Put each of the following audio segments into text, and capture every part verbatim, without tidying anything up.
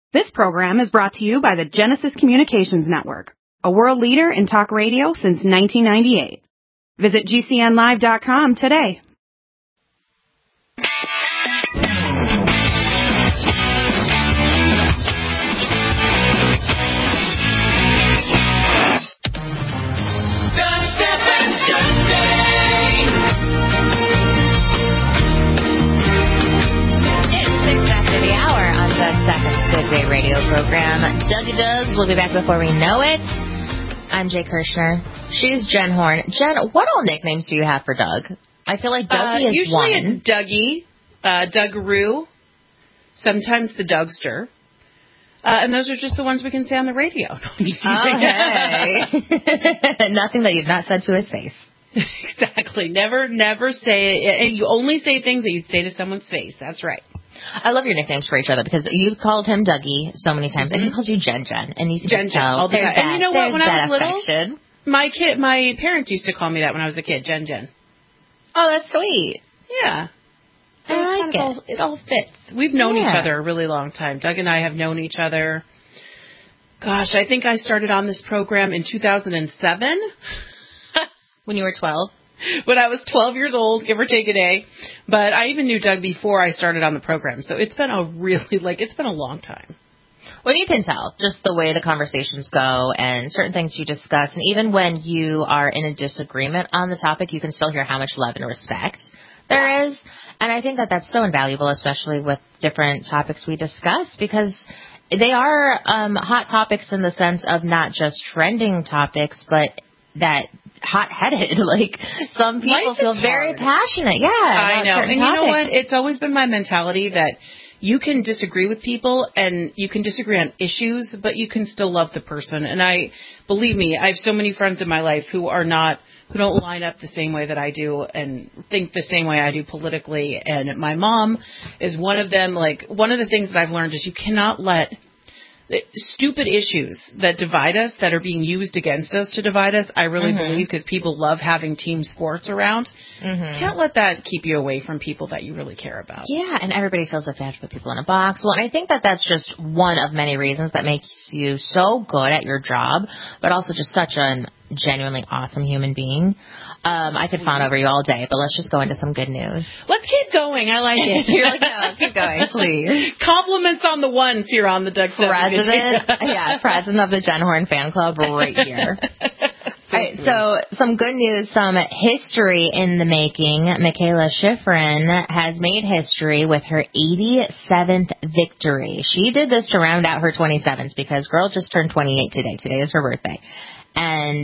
This program is brought to you by the Genesis Communications Network, a world leader in talk radio since nineteen ninety-eight. Visit G C N live dot com today. Good Day radio program. Dougie Dougs will be back before we know it. I'm Jay Kirshner. She's Jen Horn. Jen, what all nicknames do you have for Doug? I feel like Dougie uh, is usually one. Usually it's Dougie, uh, Dougaroo, sometimes the Dougster. Uh, and those are just the ones we can say on the radio. Oh, hey. Nothing that you've not said to his face. Exactly. Never, never say it. You only say things that you'd say to someone's face. That's right. I love your nicknames for each other because you've called him Dougie so many times, mm-hmm. and he calls you Jen Jen, and you can Jen just Jen, tell. all the time. That, and you know what? When I was little, affection. my kid, my parents used to call me that when I was a kid, Jen Jen. Oh, that's sweet. Yeah. I like it. All, it all fits. We've known yeah. each other a really long time. Doug and I have known each other. Gosh, I think I started on this program in two thousand seven. When you were twelve? When I was twelve years old, give or take a day. But I even knew Doug before I started on the program. So it's been a really, like, it's been a long time. Well, you can tell just the way the conversations go and certain things you discuss. And even when you are in a disagreement on the topic, you can still hear how much love and respect there is. And I think that that's so invaluable, especially with different topics we discuss, because they are um, hot topics in the sense of not just trending topics, but that hot-headed. Like, some people Life feel is very hard. passionate. Yeah, I know. And topics. you know what? It's always been my mentality that you can disagree with people and you can disagree on issues, but you can still love the person. And I, believe me, I have so many friends in my life who are not, who don't line up the same way that I do and think the same way I do politically. And my mom is one of them. Like, one of the things that I've learned is you cannot let stupid issues that divide us, that are being used against us to divide us, I really mm-hmm. believe, because people love having team sports around. Mm-hmm. Can't let that keep you away from people that you really care about. Yeah, and everybody feels like they have to put people in a box. Well, and I think that that's just one of many reasons that makes you so good at your job, but also just such a genuinely awesome human being. Um, I could fawn over you all day, but let's just go into some good news. Let's keep going. I like it. You're like, no, keep going, please. Compliments on the ones here on the Doug President, yeah, president of the Jen Horn fan club right here. All right, so some good news, some history in the making. Mikaela Shiffrin has made history with her eighty-seventh victory. She did this to round out her twenty-sevens because girl just turned twenty-eight today. Today is her birthday. And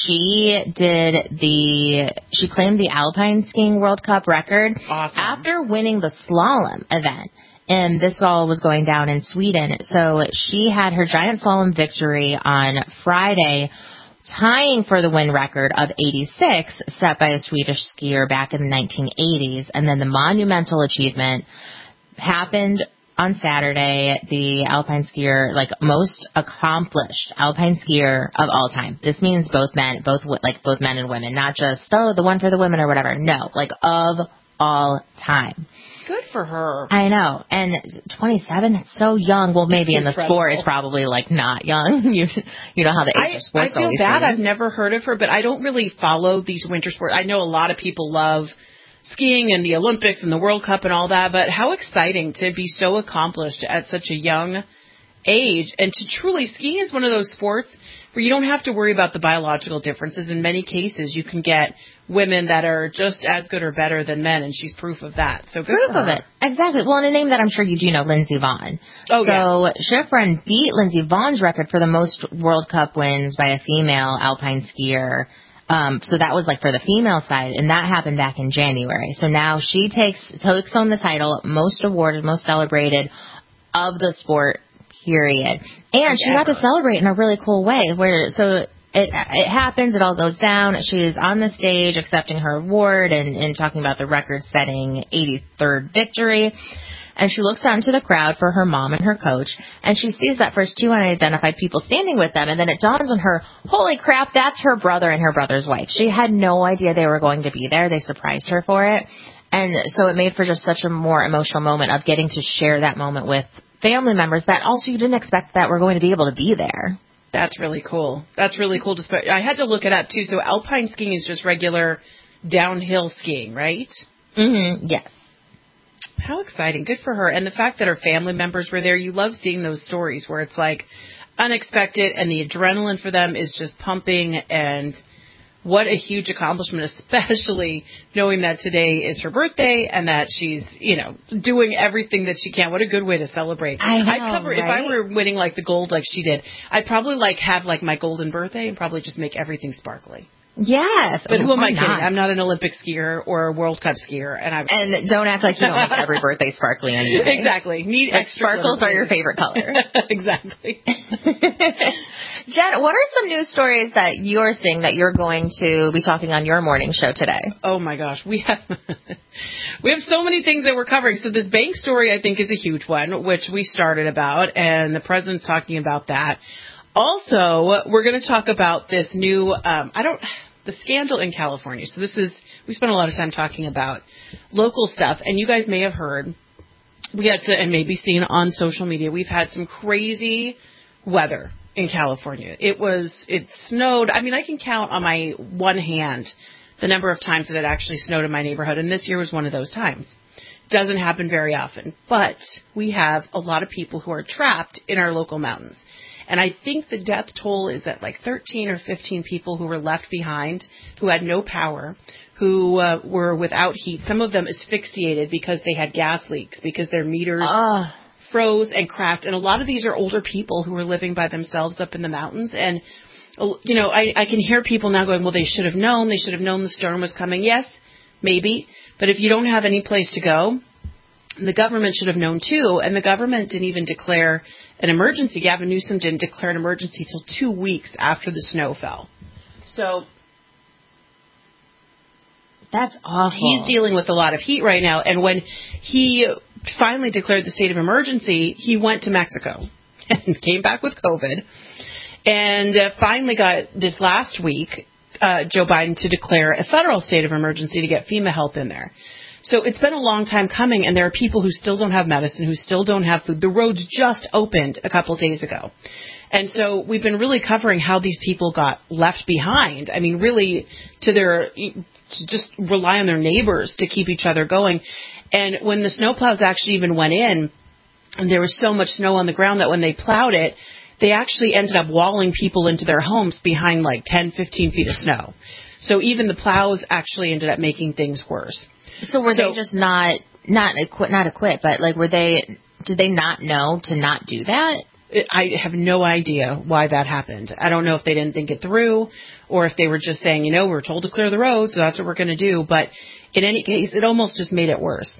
she did the, she claimed the Alpine Skiing World Cup record awesome. After winning the slalom event. And this all was going down in Sweden. So she had her giant slalom victory on Friday, tying for the win record of eighty-six set by a Swedish skier back in the nineteen eighties. And then the monumental achievement happened on Saturday. The alpine skier, like most accomplished alpine skier of all time. This means both men, both like both men and women, not just, oh, the one for the women or whatever. No, like of all time. Good for her. I know. And twenty-seven, that's so young. Well, maybe that's in the sport it's probably like not young. you you know how the age I, of sports I feel always bad. is. I've never heard of her, but I don't really follow these winter sports. I know a lot of people love skiing and the Olympics and the World Cup and all that, but how exciting to be so accomplished at such a young age. And to truly, skiing is one of those sports where you don't have to worry about the biological differences. In many cases, you can get women that are just as good or better than men, and she's proof of that. So good proof for her. of it. Exactly. Well, and a name that I'm sure you do know, Lindsey Vonn. Oh, so yeah. Shiffrin beat Lindsey Vonn's record for the most World Cup wins by a female alpine skier. Um, so that was like for the female side, and that happened back in January. So now she takes, takes home the title, most awarded, most celebrated of the sport, period. And she got to celebrate in a really cool way, where, so it, it happens, it all goes down. She's on the stage accepting her award and, and talking about the record-setting eighty-third victory. And she looks out into the crowd for her mom and her coach, and she sees that first two unidentified people standing with them, and then it dawns on her, holy crap, that's her brother and her brother's wife. She had no idea they were going to be there. They surprised her for it. And so it made for just such a more emotional moment of getting to share that moment with family members that also you didn't expect that were going to be able to be there. That's really cool. That's really cool. To spe- I had to look it up, too. So alpine skiing is just regular downhill skiing, right? Mm-hmm. Yes. How exciting. Good for her. And the fact that her family members were there, you love seeing those stories where it's like unexpected and the adrenaline for them is just pumping, and what a huge accomplishment, especially knowing that today is her birthday and that she's, you know, doing everything that she can. What a good way to celebrate. I know, I'd cover, right? If I were winning like the gold like she did, I'd probably like have like my golden birthday and probably just make everything sparkly. Yes. But oh, who am I kidding? Not? I'm not an Olympic skier or a World Cup skier. And I And don't act like you don't make every birthday sparkly anyway. Exactly. Need like extra sparkles glitter. are your favorite color. Exactly. Jen, what are some news stories that you're seeing that you're going to be talking on your morning show today? Oh my gosh, we have we have so many things that we're covering. So this bank story, I think, is a huge one, which we started about, and the president's talking about that. Also, we're going to talk about this new, um, I don't, the scandal in California. So this is, we spent a lot of time talking about local stuff, and you guys may have heard, we had to, and maybe seen on social media, we've had some crazy weather in California. It was, it snowed. I mean, I can count on my one hand the number of times that it actually snowed in my neighborhood, and this year was one of those times. Doesn't happen very often, but we have a lot of people who are trapped in our local mountains. And I think the death toll is at like thirteen or fifteen people who were left behind, who had no power, who uh, were without heat. Some of them asphyxiated because they had gas leaks, because their meters uh. froze and cracked. And a lot of these are older people who were living by themselves up in the mountains. And, you know, I, I can hear people now going, well, they should have known. They should have known the storm was coming. Yes, maybe. But if you don't have any place to go, the government should have known too. And the government didn't even declare an emergency. Gavin Newsom didn't declare an emergency till two weeks after the snow fell. So that's awful. He's dealing with a lot of heat right now. And when he finally declared the state of emergency, he went to Mexico and came back with COVID. And uh, finally got this last week, uh, Joe Biden to declare a federal state of emergency to get FEMA help in there. So it's been a long time coming, and there are people who still don't have medicine, who still don't have food. The roads just opened a couple days ago. And so we've been really covering how these people got left behind. I mean, really, to their to just rely on their neighbors to keep each other going. And when the snowplows actually even went in, and there was so much snow on the ground that when they plowed it, they actually ended up walling people into their homes behind like ten, fifteen feet of snow. So even the plows actually ended up making things worse. So were so, they just not not equi- not equipped, but like were they? Did they not know to not do that? I have no idea why that happened. I don't know if they didn't think it through, or if they were just saying, you know, we're told to clear the road, so that's what we're going to do. But in any case, it almost just made it worse.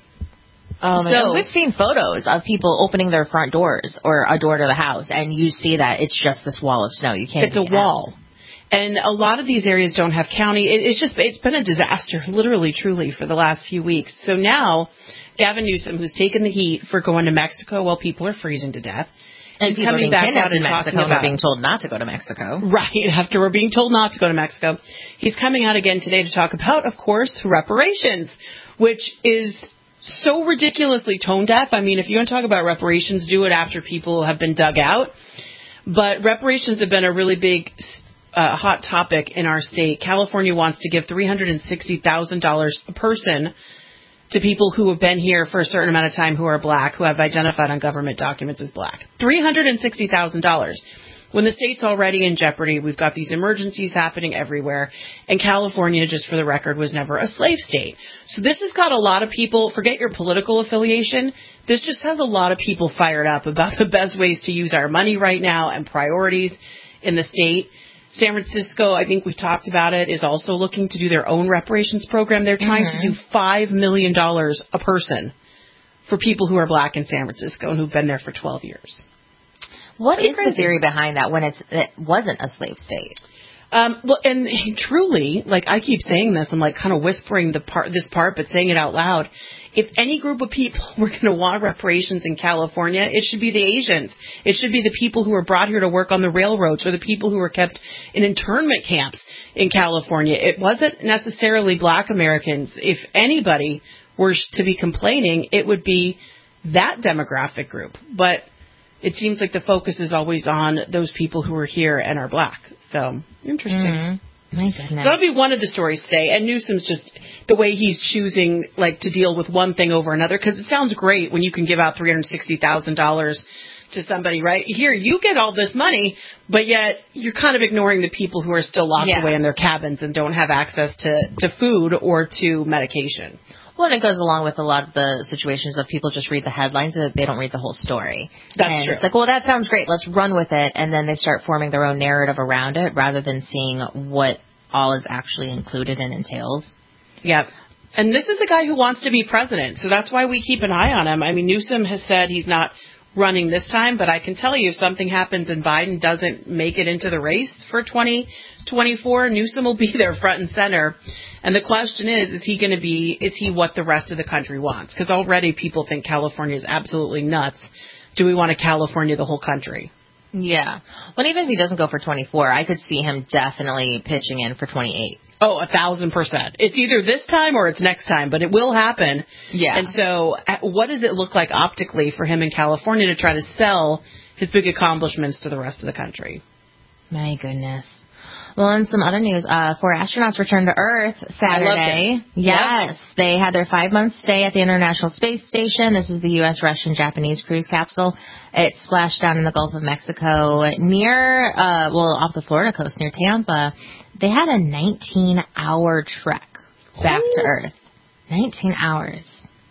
Um, so we've seen photos of people opening their front doors or a door to the house, and you see that it's just this wall of snow. You can't. It's a wall. And a lot of these areas don't have county. It, it's just, it's been a disaster, literally, truly, for the last few weeks. So now, Gavin Newsom, who's taken the heat for going to Mexico while people are freezing to death, and he's coming back out in and Mexico talking about, and we're being told not to go to Mexico. Right, after we're being told not to go to Mexico. He's coming out again today to talk about, of course, reparations, which is so ridiculously tone deaf. I mean, if you're going to talk about reparations, do it after people have been dug out. But reparations have been a really big Uh, hot topic in our state. California wants to give three hundred sixty thousand dollars a person to people who have been here for a certain amount of time who are black, who have identified on government documents as black. three hundred sixty thousand dollars. When the state's already in jeopardy, we've got these emergencies happening everywhere, and California, just for the record, was never a slave state. So this has got a lot of people, forget your political affiliation, this just has a lot of people fired up about the best ways to use our money right now and priorities in the state. San Francisco, I think we talked about it, is also looking to do their own reparations program. They're trying mm-hmm. to do five million dollars a person for people who are black in San Francisco and who've been there for twelve years. What is the theory behind that when it's, it wasn't a slave state? Um, well, and truly, like I keep saying this, I'm like kind of whispering the part, this part, but saying it out loud. If any group of people were going to want reparations in California, it should be the Asians. It should be the people who were brought here to work on the railroads or the people who were kept in internment camps in California. It wasn't necessarily black Americans. If anybody were to be complaining, it would be that demographic group. But it seems like the focus is always on those people who are here and are black. So, interesting. Mm-hmm. My goodness. So that'll be one of the stories today. And Newsom's just the way he's choosing, like, to deal with one thing over another. Because it sounds great when you can give out three hundred sixty thousand dollars to somebody, right? Here, you get all this money, but yet you're kind of ignoring the people who are still locked yeah. away in their cabins and don't have access to, to food or to medication. Well, and it goes along with a lot of the situations of people just read the headlines and they don't read the whole story. That's and true. It's like, well, that sounds great. Let's run with it. And then they start forming their own narrative around it rather than seeing what all is actually included and entails. Yep. And this is a guy who wants to be president, so that's why we keep an eye on him. I mean, Newsom has said he's not running this time, but I can tell you if something happens and Biden doesn't make it into the race for twenty twenty-four, Newsom will be there front and center. And the question is, is he going to be, is he what the rest of the country wants? Because already people think California is absolutely nuts. Do we want to California the whole country? Yeah. Well, even if he doesn't go for twenty-four, I could see him definitely pitching in for twenty-eight. Oh, a thousand percent. It's either this time or it's next time, but it will happen. Yeah. And so what does it look like optically for him in California to try to sell his big accomplishments to the rest of the country? My goodness. Well, in some other news, uh, four astronauts returned to Earth Saturday. Yes. Yep. They had their five-month stay at the International Space Station. This is the U S, Russian, Japanese cruise capsule. It splashed down in the Gulf of Mexico near, uh, well, off the Florida coast near Tampa. They had a nineteen-hour trek back Ooh. to Earth. nineteen hours.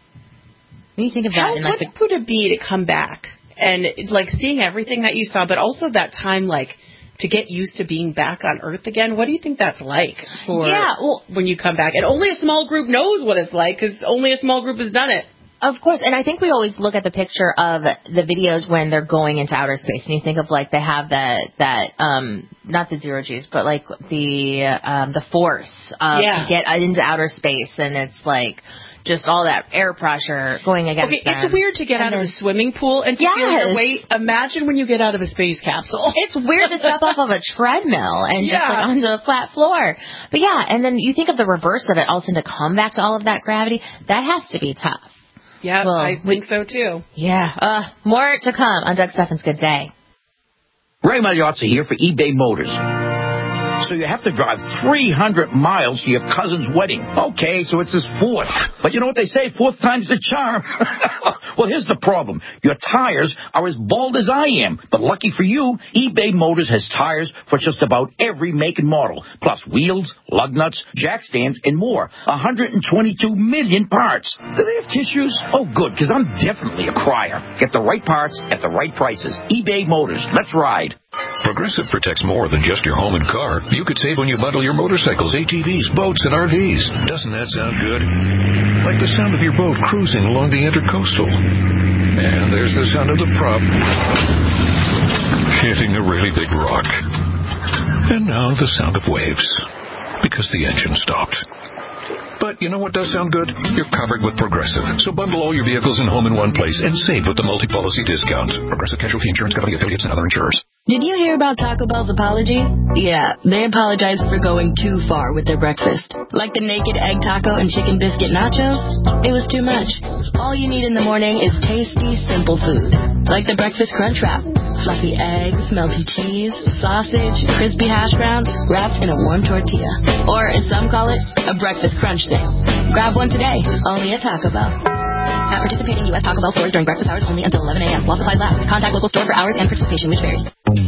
When you think of that, How, in like what the, would it be to come back and like seeing everything that you saw, but also that time, like, to get used to being back on Earth again? What do you think that's like for yeah, well, when you come back? And only a small group knows what it's like because only a small group has done it. Of course, and I think we always look at the picture of the videos when they're going into outer space, and you think of like they have that that um not the zero G's, but like the um the force of yeah. to get into outer space, and it's like just all that air pressure going against okay, them. It's weird to get and out of a swimming pool and to yes. feel your weight. Imagine when you get out of a space capsule. It's weird to step off of a treadmill and yeah. just like onto a flat floor. But yeah, and then you think of the reverse of it, all of a sudden to come back to all of that gravity, that has to be tough. Yeah, well, I think so too. Yeah, uh, more to come on Doug Steffens' Good Day. Ray Magliozzi here for eBay Motors. So you have to drive three hundred miles to your cousin's wedding. Okay, so it's his fourth. But you know what they say, fourth time's the charm. Well, here's the problem. Your tires are as bald as I am. But lucky for you, eBay Motors has tires for just about every make and model. Plus wheels, lug nuts, jack stands, and more. one hundred twenty-two million parts. Do they have tissues? Oh, good, because I'm definitely a crier. Get the right parts at the right prices. eBay Motors. Let's ride. Progressive protects more than just your home and car. You could save when you bundle your motorcycles, A T Vs, boats, and R Vs. Doesn't that sound good? Like the sound of your boat cruising along the Intercoastal. And there's the sound of the prop hitting a really big rock. And now the sound of waves, because the engine stopped. But you know what does sound good? You're covered with Progressive. So bundle all your vehicles and home in one place and save with the multi-policy discounts. Progressive Casualty Insurance Company, affiliates, and other insurers. Did you hear about Taco Bell's apology? Yeah, they apologized for going too far with their breakfast. Like the naked egg taco and chicken biscuit nachos? It was too much. All you need in the morning is tasty, simple food. Like the breakfast crunch wrap. Fluffy eggs, melty cheese, sausage, crispy hash browns, wrapped in a warm tortilla. Or, as some call it, a breakfast crunch thing. Grab one today, only at Taco Bell. At participating U S Taco Bell stores during breakfast hours only until eleven a.m. While supplies last. Contact local store for hours and participation, which vary.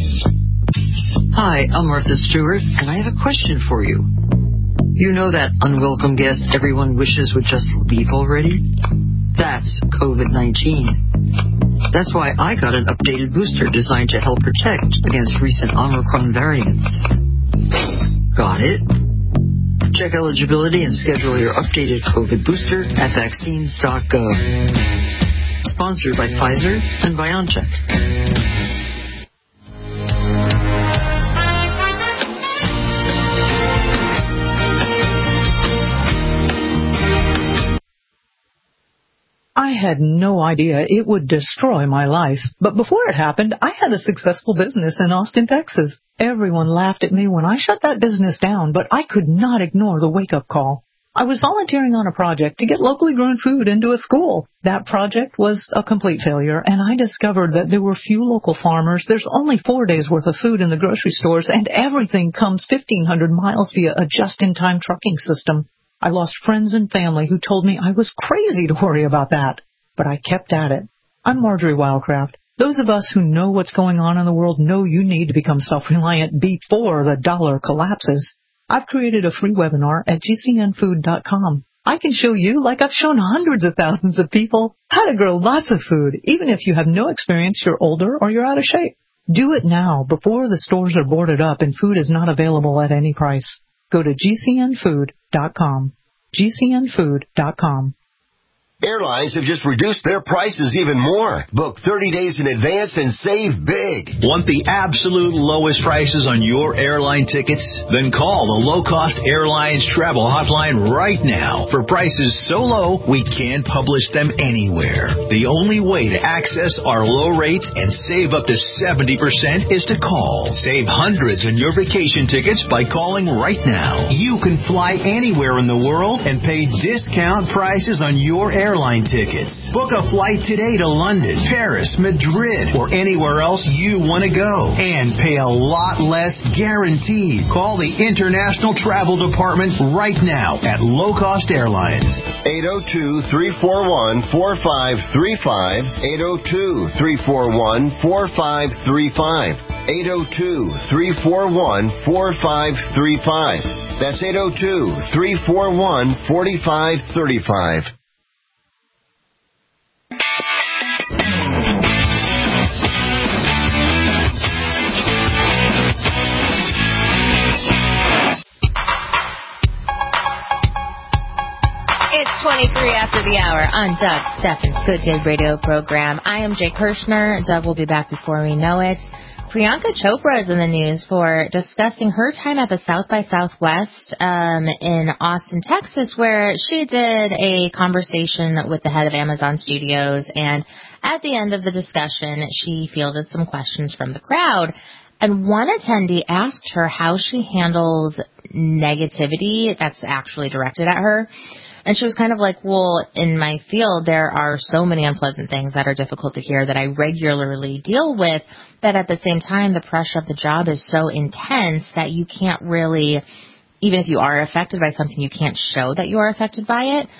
Hi, I'm Martha Stewart, and I have a question for you. You know that unwelcome guest everyone wishes would just leave already? That's COVID nineteen. That's why I got an updated booster designed to help protect against recent Omicron variants. Got it? Check eligibility and schedule your updated COVID booster at vaccines dot gov. Sponsored by Pfizer and BioNTech. I had no idea it would destroy my life, but before it happened, I had a successful business in Austin, Texas. Everyone laughed at me when I shut that business down, but I could not ignore the wake-up call. I was volunteering on a project to get locally grown food into a school. That project was a complete failure, and I discovered that there were few local farmers. There's only four days' worth of food in the grocery stores, and everything comes fifteen hundred miles via a just-in-time trucking system. I lost friends and family who told me I was crazy to worry about that, but I kept at it. I'm Marjorie Wildcraft. Those of us who know what's going on in the world know you need to become self-reliant before the dollar collapses. I've created a free webinar at G C N food dot com. I can show you, like I've shown hundreds of thousands of people, how to grow lots of food, even if you have no experience, you're older, or you're out of shape. Do it now, before the stores are boarded up and food is not available at any price. Go to G C N food dot com. G C N food dot com. Airlines have just reduced their prices even more. Book thirty days in advance and save big. Want the absolute lowest prices on your airline tickets? Then call the Low Cost Airlines Travel Hotline right now for prices so low we can't publish them anywhere. The only way to access our low rates and save up to seventy percent is to call. Save hundreds on your vacation tickets by calling right now. You can fly anywhere in the world and pay discount prices on your airline Airline tickets. Book a flight today to London, Paris, Madrid, or anywhere else you want to go and pay a lot less guaranteed. Call the International Travel Department right now at Low Cost Airlines. eight oh two, three four one, four five three five. eight oh two, three four one, four five three five. eight oh two, three four one, four five three five. That's eight oh two, three four one, four five three five. It's twenty-three after the hour on Doug Steffens' Good Day Radio program. I am Jake Hirschner. Doug will be back before we know it. Priyanka Chopra is in the news for discussing her time at the South by Southwest um, in Austin, Texas, where she did a conversation with the head of Amazon Studios. And at the end of the discussion, she fielded some questions from the crowd. And one attendee asked her how she handles negativity that's actually directed at her. And she was kind of like, well, in my field, there are so many unpleasant things that are difficult to hear that I regularly deal with. But at the same time, the pressure of the job is so intense that you can't really, even if you are affected by something, you can't show that you are affected by it.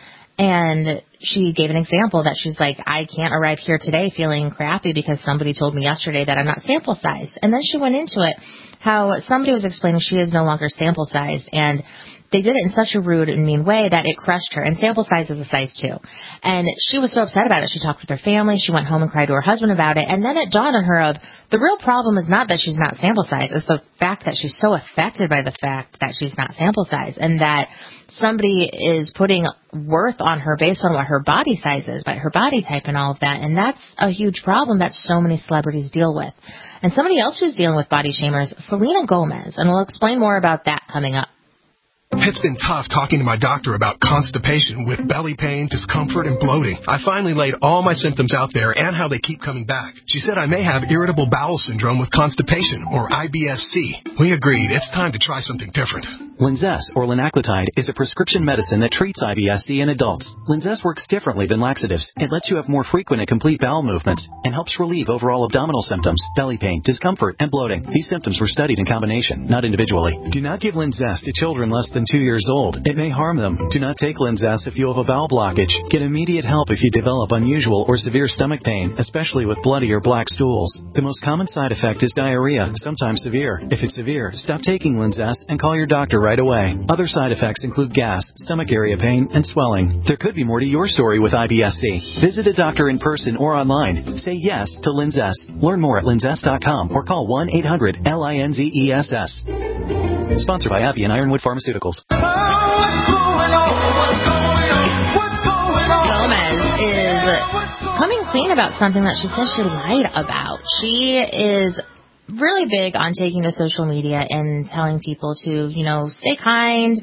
And she gave an example that she's like, I can't arrive here today feeling crappy because somebody told me yesterday that I'm not sample sized. And then she went into it, how somebody was explaining she is no longer sample sized. And they did it in such a rude and mean way that it crushed her. And sample size is a size two. And she was so upset about it. She talked with her family. She went home and cried to her husband about it. And then it dawned on her of the real problem is not that she's not sample size. It's the fact that she's so affected by the fact that she's not sample size and that somebody is putting worth on her based on what her body size is, by her body type and all of that. And that's a huge problem that so many celebrities deal with. And somebody else who's dealing with body shamers, Selena Gomez. And we'll explain more about that coming up. It's been tough talking to my doctor about constipation with belly pain, discomfort, and bloating. I finally laid all my symptoms out there and how they keep coming back. She said I may have irritable bowel syndrome with constipation, or I B S C. We agreed it's time to try something different. Linzess, or linaclotide, is a prescription medicine that treats I B S C in adults. Linzess works differently than laxatives. It lets you have more frequent and complete bowel movements and helps relieve overall abdominal symptoms, belly pain, discomfort, and bloating. These symptoms were studied in combination, not individually. Do not give Linzess to children less than two years old. It may harm them. Do not take Linzess if you have a bowel blockage. Get immediate help if you develop unusual or severe stomach pain, especially with bloody or black stools. The most common side effect is diarrhea, sometimes severe. If it's severe, stop taking Linzess and call your doctor right away. Other side effects include gas, stomach area pain, and swelling. There could be more to your story with I B S C. Visit a doctor in person or online. Say yes to Linzess. Learn more at linzess dot com or call one eight hundred L I N Z E S S. Sponsored by Abbey and Ironwood Pharmaceuticals. Gomez is coming clean about something that she says she lied about. She is really big on taking to social media and telling people to, you know, stay kind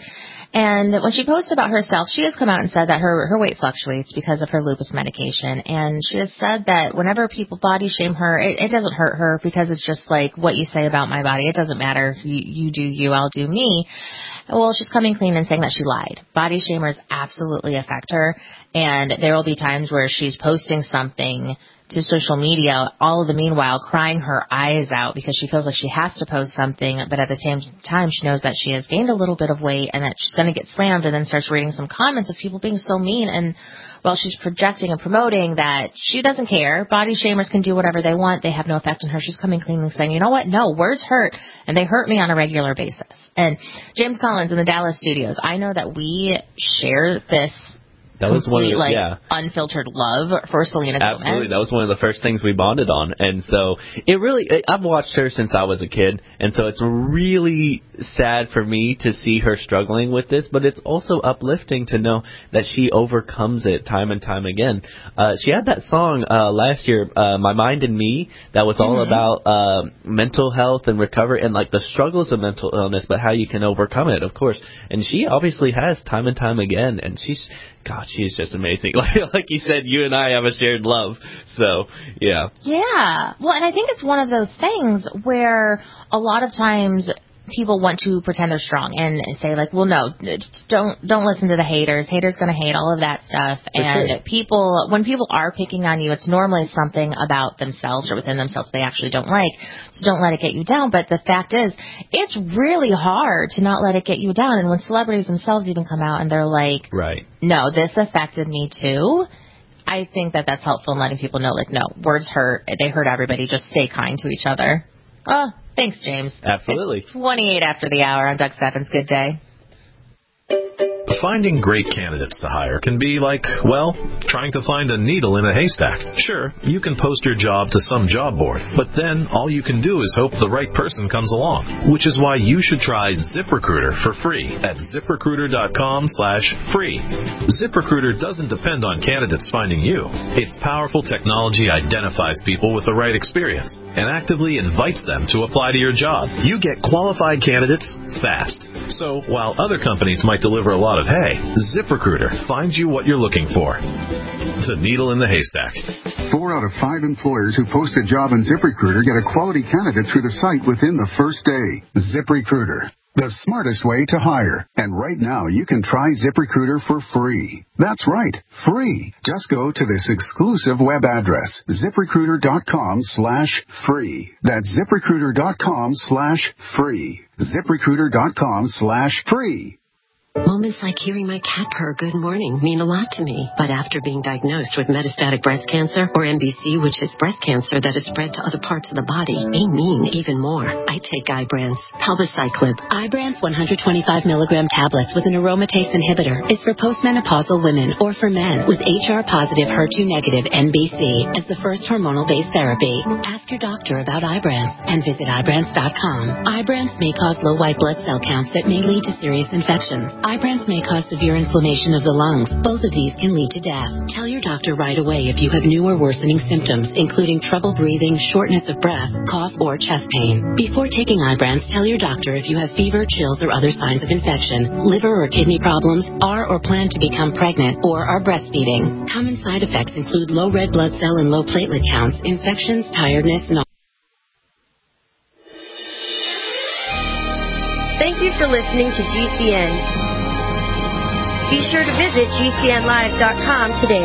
And when she posted about herself, she has come out and said that her, her weight fluctuates because of her lupus medication. And she has said that whenever people body shame her, it, it doesn't hurt her because it's just like what you say about my body. It doesn't matter. You, you do you, I'll do me. Well, she's coming clean and saying that she lied. Body shamers absolutely affect her. And there will be times where she's posting something to social media, all of the meanwhile crying her eyes out because she feels like she has to post something, but at the same time she knows that she has gained a little bit of weight and that she's going to get slammed, and then starts reading some comments of people being so mean. And while she's projecting and promoting that she doesn't care, body shamers can do whatever they want, they have no effect on her, she's coming clean and saying, you know what, no, words hurt, and they hurt me on a regular basis. And James Collins in the Dallas studios, I know that we share this That was complete, one of, like, yeah. unfiltered love for Selena Gomez. Absolutely. That was one of the first things we bonded on. And so it really, I've watched her since I was a kid. And so it's really sad for me to see her struggling with this, but it's also uplifting to know that she overcomes it time and time again. Uh, she had that song uh, last year, uh, My Mind and Me, that was all mm-hmm. about uh, mental health and recovery and like the struggles of mental illness, but how you can overcome it, of course. And she obviously has time and time again. And she's, God, she's just amazing. Like, like you said, you and I have a shared love. So, yeah. Yeah. Well, and I think it's one of those things where a lot of times people want to pretend they're strong and say, like, well, no, don't don't listen to the haters. Haters going to hate, all of that stuff. For and sure. people, when people are picking on you, it's normally something about themselves or within themselves they actually don't like. So don't let it get you down. But the fact is, it's really hard to not let it get you down. And when celebrities themselves even come out and they're like, right. no, this affected me too, I think that that's helpful in letting people know, like, no, words hurt. They hurt everybody. Just stay kind to each other. Oh, thanks, James. Absolutely. It's twenty-eight after the hour on Doug Steffens. Good day. Finding great candidates to hire can be like, well, trying to find a needle in a haystack. Sure, you can post your job to some job board, but then all you can do is hope the right person comes along, which is why you should try ZipRecruiter for free at ZipRecruiter.com slash free. ZipRecruiter doesn't depend on candidates finding you. Its powerful technology identifies people with the right experience and actively invites them to apply to your job. You get qualified candidates fast. So while other companies might deliver a lot of hay, ZipRecruiter finds you what you're looking for. The needle in the haystack. Four out of five employers who post a job on ZipRecruiter get a quality candidate through the site within the first day. ZipRecruiter, the smartest way to hire. And right now, you can try ZipRecruiter for free. That's right, free. Just go to this exclusive web address, ZipRecruiter.com slash free. That's ZipRecruiter.com slash free. ZipRecruiter.com slash free. Moments like hearing my cat purr good morning mean a lot to me. But after being diagnosed with metastatic breast cancer, or M B C, which is breast cancer that is spread to other parts of the body, they mean even more. I take Ibrance, Palbociclib. Ibrance one hundred twenty-five milligram tablets with an aromatase inhibitor is for postmenopausal women or for men with H R positive H E R two negative M B C as the first hormonal-based therapy. Ask your doctor about Ibrance and visit Ibrance dot com. Ibrance may cause low white blood cell counts that may lead to serious infections. Ibrance may cause severe inflammation of the lungs. Both of these can lead to death. Tell your doctor right away if you have new or worsening symptoms, including trouble breathing, shortness of breath, cough, or chest pain. Before taking Ibrance, tell your doctor if you have fever, chills, or other signs of infection, liver or kidney problems, are or plan to become pregnant, or are breastfeeding. Common side effects include low red blood cell and low platelet counts, infections, tiredness, and Thank you for listening to G C N. Be sure to visit G C N live dot com today.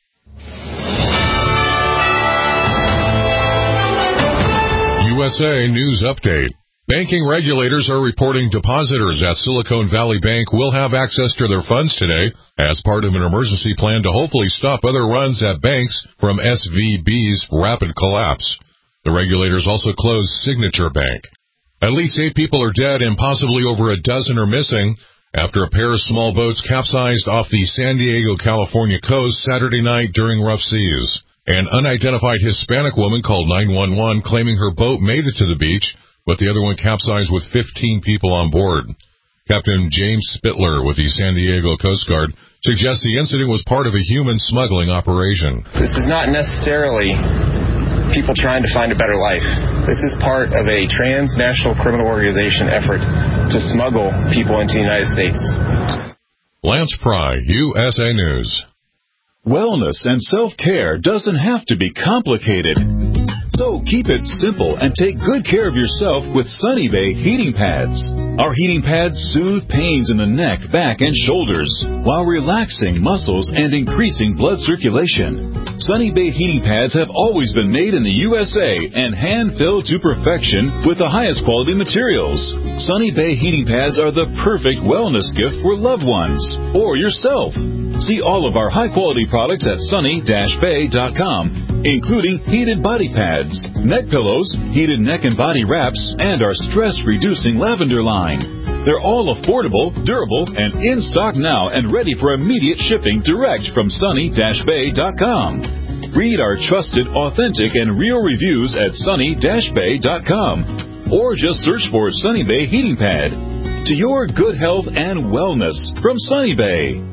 U S A News Update. Banking regulators are reporting depositors at Silicon Valley Bank will have access to their funds today as part of an emergency plan to hopefully stop other runs at banks from S V B's rapid collapse. The regulators also closed Signature Bank. At least eight people are dead and possibly over a dozen are missing after a pair of small boats capsized off the San Diego, California coast Saturday night during rough seas. An unidentified Hispanic woman called nine one one claiming her boat made it to the beach, but the other one capsized with fifteen people on board. Captain James Spittler with the San Diego Coast Guard suggests the incident was part of a human smuggling operation. This is not necessarily people trying to find a better life. This is part of a transnational criminal organization effort to smuggle people into the United States. Lance Pry, U S A News. Wellness and self-care doesn't have to be complicated. So keep it simple and take good care of yourself with Sunny Bay heating pads. Our heating pads soothe pains in the neck, back, and shoulders while relaxing muscles and increasing blood circulation. Sunny Bay heating pads have always been made in the U S A and hand-filled to perfection with the highest quality materials. Sunny Bay heating pads are the perfect wellness gift for loved ones or yourself. See all of our high-quality products at sunny dash bay dot com, including heated body pads, neck pillows, heated neck and body wraps, and our stress-reducing lavender line. They're all affordable, durable, and in stock now and ready for immediate shipping direct from sunny dash bay dot com. Read our trusted, authentic, and real reviews at sunny dash bay dot com, or just search for Sunny Bay Heating Pad. To your good health and wellness from Sunny Bay.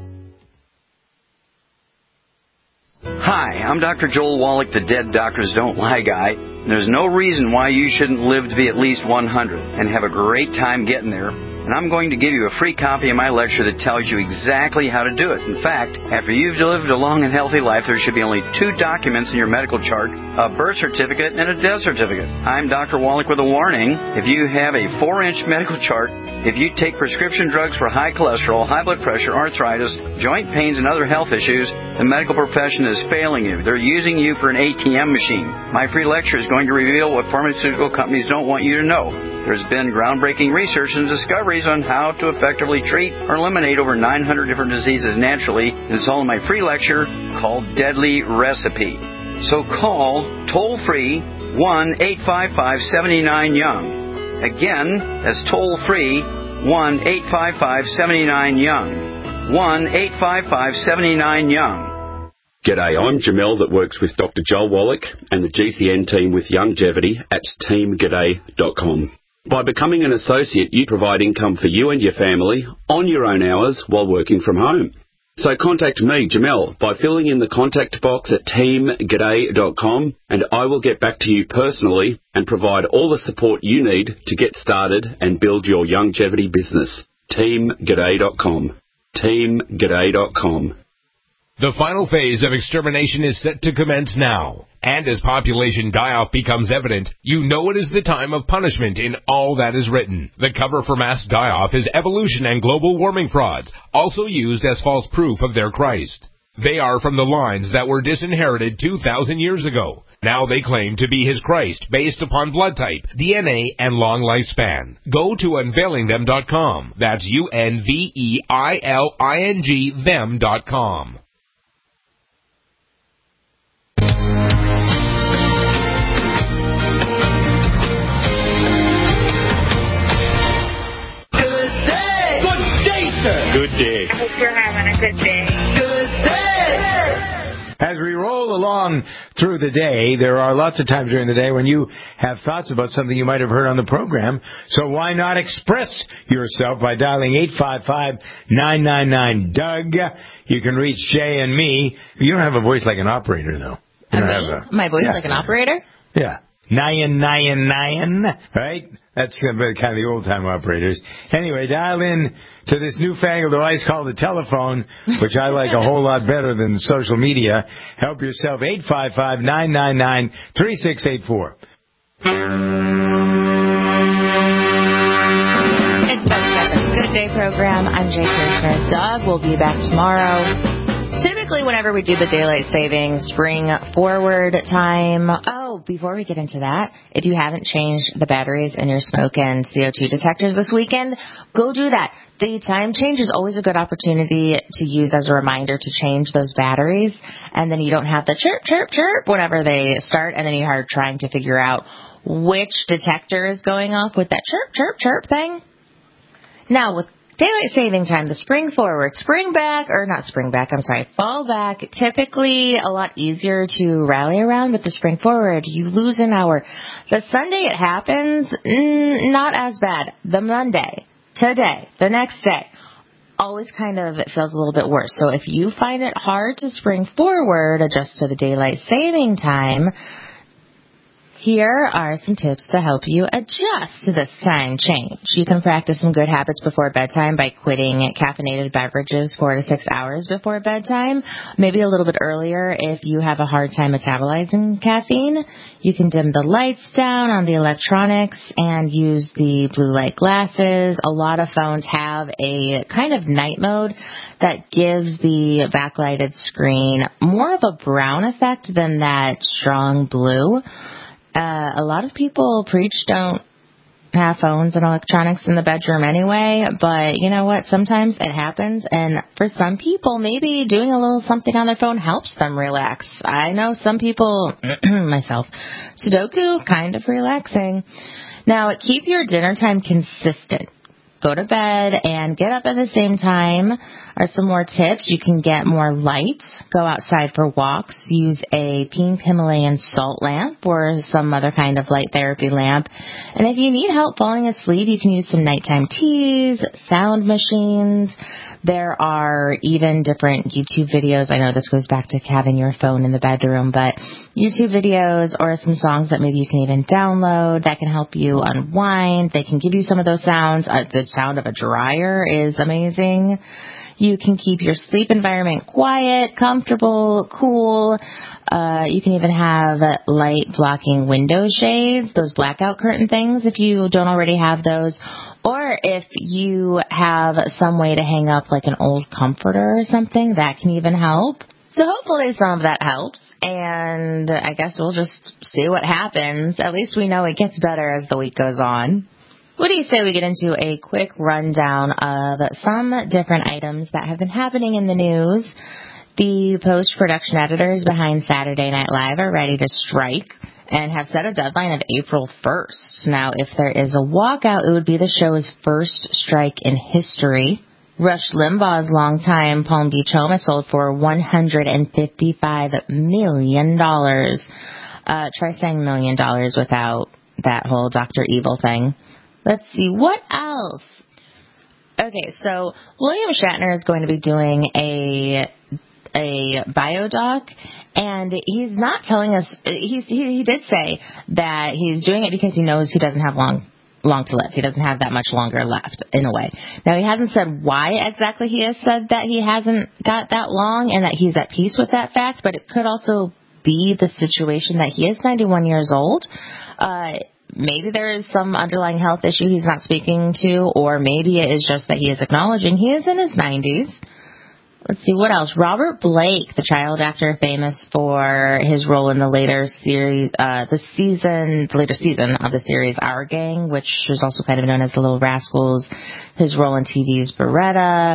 Hi, I'm Doctor Joel Wallach, the Dead Doctors Don't Lie guy. There's no reason why you shouldn't live to be at least one hundred and have a great time getting there. And I'm going to give you a free copy of my lecture that tells you exactly how to do it. In fact, after you've lived a long and healthy life, there should be only two documents in your medical chart, a birth certificate and a death certificate. I'm Doctor Wallach with a warning. If you have a four-inch medical chart, if you take prescription drugs for high cholesterol, high blood pressure, arthritis, joint pains, and other health issues, the medical profession is failing you. They're using you for an A T M machine. My free lecture is going to reveal what pharmaceutical companies don't want you to know. There's been groundbreaking research and discoveries on how to effectively treat or eliminate over nine hundred different diseases naturally. It's all in my free lecture called Deadly Recipe. So call toll-free one eight five five, seven nine, young. Again, that's toll-free one eight five five, seven nine, young. one eight five five, seven nine, young. G'day, I'm Jamel that works with Doctor Joel Wallach and the G C N team with Longevity at team g'day dot com. By becoming an associate, you provide income for you and your family on your own hours while working from home. So contact me, Jamel, by filling in the contact box at team g'day dot com, and I will get back to you personally and provide all the support you need to get started and build your longevity business. team g'day dot com. team g'day dot com. The final phase of extermination is set to commence now. And as population die-off becomes evident, you know it is the time of punishment in all that is written. The cover for mass die-off is evolution and global warming frauds, also used as false proof of their Christ. They are from the lines that were disinherited two thousand years ago. Now they claim to be his Christ based upon blood type, D N A, and long lifespan. Go to unveiling them dot com. That's U N V E I L I N G them dot com. Good day. I hope you're having a good day. Good day. As we roll along through the day, there are lots of times during the day when you have thoughts about something you might have heard on the program. So why not express yourself by dialing eight five five, nine nine nine, D U G. You can reach Jay and me. You don't have a voice like an operator, though. You don't have a, My voice yeah. like an operator? Yeah. Nine, nine, nine, right? That's kind of the old-time operators. Anyway, dial in to this newfangled device called the telephone, which I like a whole lot better than social media. Help yourself, eight five five, nine nine nine, three six eight four. It's Doug Steffens' Good Day program. I'm Jay Kirshner. Doug will be back tomorrow. Typically, whenever we do the daylight savings spring forward time, oh, before we get into that, if you haven't changed the batteries in your smoke and C O two detectors this weekend, go do that. The time change is always a good opportunity to use as a reminder to change those batteries, and then you don't have the chirp, chirp, chirp whenever they start, and then you are trying to figure out which detector is going off with that chirp, chirp, chirp thing. Now, with daylight saving time, the spring forward, spring back, or not spring back, I'm sorry, fall back, typically a lot easier to rally around. With the spring forward, you lose an hour. The Sunday it happens, mm, not as bad. The Monday, today, the next day, always kind of, it feels a little bit worse. So if you find it hard to spring forward, adjust to the daylight saving time, Here are some tips to help you adjust to this time change. You can practice some good habits before bedtime by quitting caffeinated beverages four to six hours before bedtime, maybe a little bit earlier if you have a hard time metabolizing caffeine. You can dim the lights down on the electronics and use the blue light glasses. A lot of phones have a kind of night mode that gives the backlighted screen more of a brown effect than that strong blue. Uh, a lot of people preach don't have phones and electronics in the bedroom anyway, but you know what? Sometimes it happens, and for some people, maybe doing a little something on their phone helps them relax. I know some people, myself, Sudoku, kind of relaxing. Now, keep your dinner time consistent. Go to bed and get up at the same time are some more tips. You can get more light, go outside for walks, use a pink Himalayan salt lamp or some other kind of light therapy lamp. And if you need help falling asleep, you can use some nighttime teas, sound machines. There are even different YouTube videos. I know this goes back to having your phone in the bedroom, but YouTube videos or some songs that maybe you can even download that can help you unwind. They can give you some of those sounds. Uh, the sound of a dryer is amazing. You can keep your sleep environment quiet, comfortable, cool. Uh, you can even have light blocking window shades, those blackout curtain things if you don't already have those. Or if you have some way to hang up like an old comforter or something, that can even help. So hopefully some of that helps. And I guess we'll just see what happens. At least we know it gets better as the week goes on. What do you say we get into a quick rundown of some different items that have been happening in the news? The post-production editors behind Saturday Night Live are ready to strike and have set a deadline of April first. Now, if there is a walkout, it would be the show's first strike in history. Rush Limbaugh's longtime Palm Beach home is sold for one hundred fifty-five million dollars. Uh, try saying million dollars without that whole Doctor Evil thing. Let's see, what else? Okay, so William Shatner is going to be doing a a biodoc, and he's not telling us, he's, he, he did say that he's doing it because he knows he doesn't have long long to live. He doesn't have that much longer left, in a way. Now, he hasn't said why exactly he has said that he hasn't got that long and that he's at peace with that fact, but it could also be the situation that he is ninety-one years old. Uh, maybe there is some underlying health issue he's not speaking to, or maybe it is just that he is acknowledging he is in his nineties. Let's see, what else? Robert Blake, the child actor famous for his role in the later series, uh, the season, the later season of the series Our Gang, which is also kind of known as The Little Rascals. His role in T V's Beretta.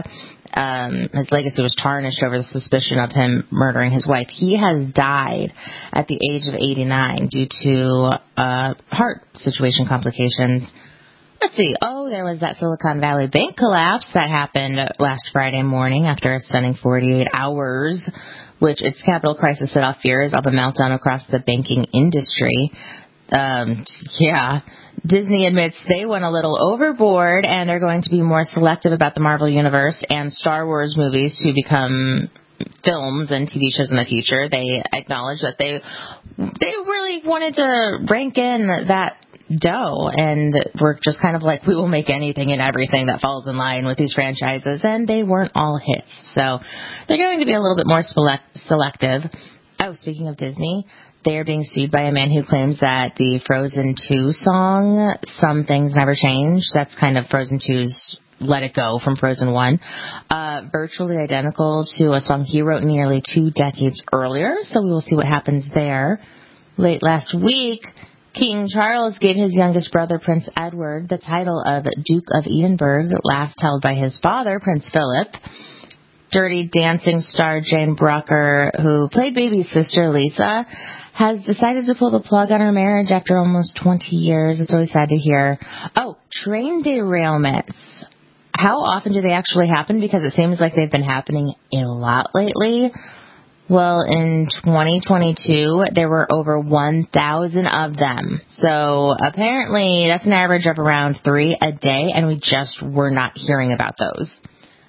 Um, his legacy was tarnished over the suspicion of him murdering his wife. He has died at the age of eighty-nine due to uh, heart situation complications. Let's see. Oh, there was that Silicon Valley Bank collapse that happened last Friday morning after a stunning forty-eight hours, which its capital crisis set off fears of a meltdown across the banking industry. Um, yeah. Disney admits they went a little overboard and are going to be more selective about the Marvel Universe and Star Wars movies to become films and T V shows in the future. They acknowledge that they they really wanted to rank in that dough, and we're just kind of like, we will make anything and everything that falls in line with these franchises, and they weren't all hits. So they're going to be a little bit more select- selective. Oh, speaking of Disney, they are being sued by a man who claims that the Frozen two song, Some Things Never Change, that's kind of Frozen two's Let It Go from Frozen one, uh, virtually identical to a song he wrote nearly two decades earlier, so we will see what happens there. Late last week, King Charles gave his youngest brother, Prince Edward, the title of Duke of Edinburgh, last held by his father, Prince Philip. Dirty Dancing star Jane Brucker, who played Baby's sister, Lisa, has decided to pull the plug on her marriage after almost twenty years. It's really sad to hear. Oh, train derailments. How often do they actually happen? Because it seems like they've been happening a lot lately. Well, in twenty twenty-two, there were over one thousand of them. So apparently that's an average of around three a day, and we just were not hearing about those.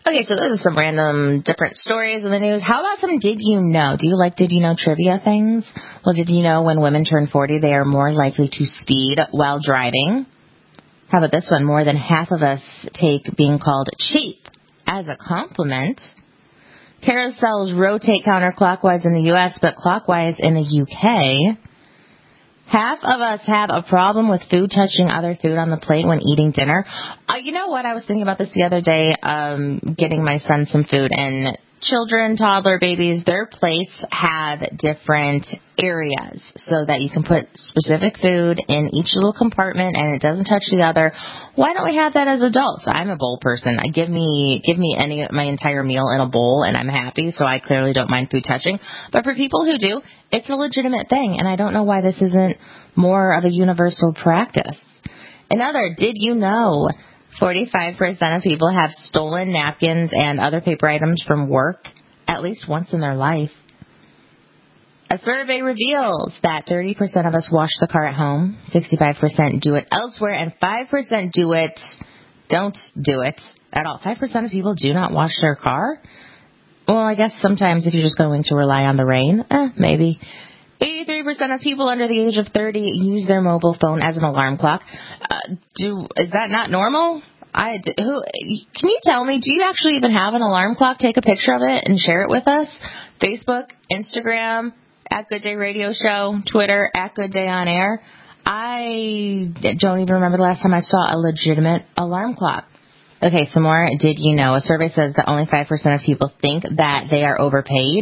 Okay, so those are some random different stories in the news. How about some did you know? Do you like did you know trivia things? Well, did you know when women turn forty, they are more likely to speed while driving? How about this one? More than half of us take being called cheap as a compliment. Carousels rotate counterclockwise in the U S, but clockwise in the U K. Half of us have a problem with food touching other food on the plate when eating dinner. Uh, you know what? I was thinking about this the other day, um, getting my son some food, and children, toddler babies, their plates have different areas so that you can put specific food in each little compartment and it doesn't touch the other. Why don't we have that as adults? I'm a bowl person. I give me give me any my entire meal in a bowl and I'm happy, so I clearly don't mind food touching. But for people who do, it's a legitimate thing, and I don't know why this isn't more of a universal practice. Another, did you know forty-five percent of people have stolen napkins and other paper items from work at least once in their life? A survey reveals that thirty percent of us wash the car at home, sixty-five percent do it elsewhere, and five percent do it, don't do it at all. five percent of people do not wash their car? Well, I guess sometimes if you're just going to rely on the rain, eh, maybe. eighty-three percent of people under the age of thirty use their mobile phone as an alarm clock. Uh, do is that not normal? I who can you tell me? Do you actually even have an alarm clock? Take a picture of it and share it with us. Facebook, Instagram, at Good Day Radio Show, Twitter, at Good Day On Air. I don't even remember the last time I saw a legitimate alarm clock. Okay, some more. Did you know? A survey says that only five percent of people think that they are overpaid.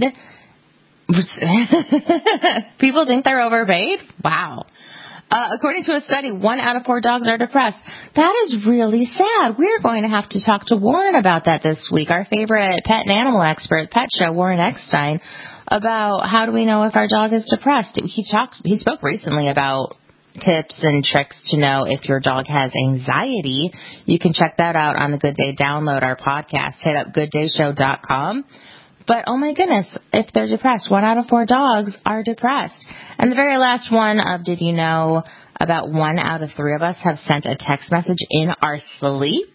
People think they're overpaid? Wow. Uh, according to a study, one out of four dogs are depressed. That is really sad. We're going to have to talk to Warren about that this week, our favorite pet and animal expert, Pet Show, Warren Eckstein, about how do we know if our dog is depressed. He talked, he spoke recently about tips and tricks to know if your dog has anxiety. You can check that out on the Good Day download, our podcast. Hit up good day show dot com. But, oh my goodness, if they're depressed, one out of four dogs are depressed. And the very last one of did you know, about one out of three of us have sent a text message in our sleep?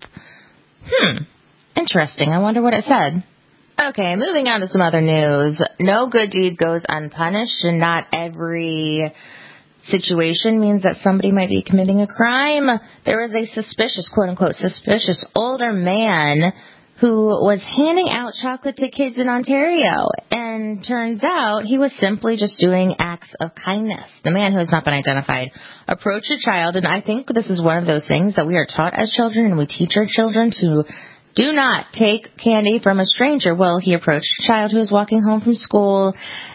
Hmm, interesting. I wonder what it said. Okay, moving on to some other news. No good deed goes unpunished, and not every situation means that somebody might be committing a crime. There was a suspicious, quote-unquote, suspicious older man who was handing out chocolate to kids in Ontario. And turns out he was simply just doing acts of kindness. The man, who has not been identified, approached a child, and I think this is one of those things that we are taught as children, and we teach our children to do not take candy from a stranger. Well, he approached a child who was walking home from school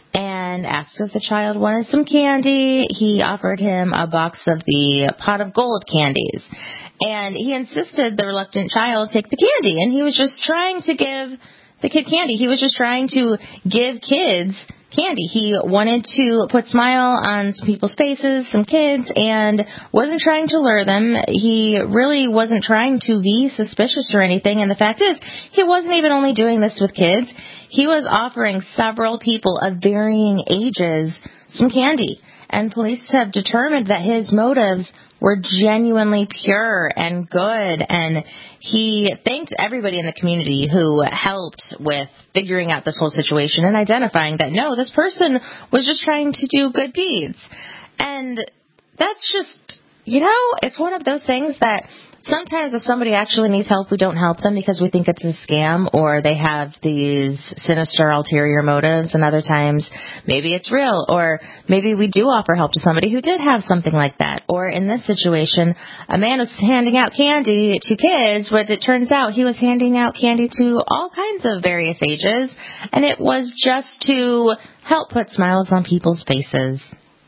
and asked if the child wanted some candy. He offered him a box of the Pot of Gold candies. And he insisted the reluctant child take the candy. And he was just trying to give the kid candy. He was just trying to give kids candy. He wanted to put smile on some people's faces, some kids, and wasn't trying to lure them. He really wasn't trying to be suspicious or anything. And the fact is, he wasn't even only doing this with kids. He was offering several people of varying ages some candy. And police have determined that his motives were genuinely pure and good, and he thanked everybody in the community who helped with figuring out this whole situation and identifying that, no, this person was just trying to do good deeds. And that's just, you know, it's one of those things that sometimes if somebody actually needs help, we don't help them because we think it's a scam or they have these sinister ulterior motives, and other times maybe it's real, or maybe we do offer help to somebody who did have something like that. Or in this situation, a man was handing out candy to kids, but it turns out he was handing out candy to all kinds of various ages, and it was just to help put smiles on people's faces.